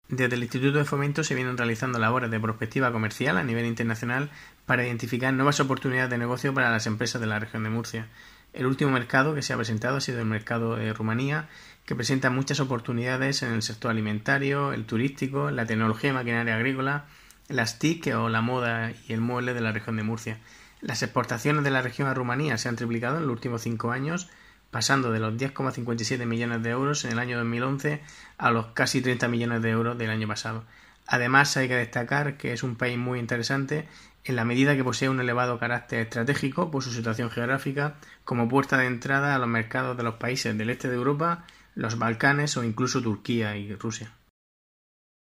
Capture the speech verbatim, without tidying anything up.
Desde el Instituto de Fomento se vienen realizando labores de prospectiva comercial a nivel internacional para identificar nuevas oportunidades de negocio para las empresas de la región de Murcia. El último mercado que se ha presentado ha sido el mercado de Rumanía, que presenta muchas oportunidades en el sector alimentario, el turístico, la tecnología y maquinaria agrícola, las T I C o la moda y el mueble de la región de Murcia. Las exportaciones de la región a Rumanía se han triplicado en los últimos cinco años, pasando de los diez coma cincuenta y siete millones de euros en el año dos mil once a los casi treinta millones de euros del año pasado. Además, hay que destacar que es un país muy interesante en la medida que posee un elevado carácter estratégico por su situación geográfica como puerta de entrada a los mercados de los países del este de Europa, los Balcanes o incluso Turquía y Rusia.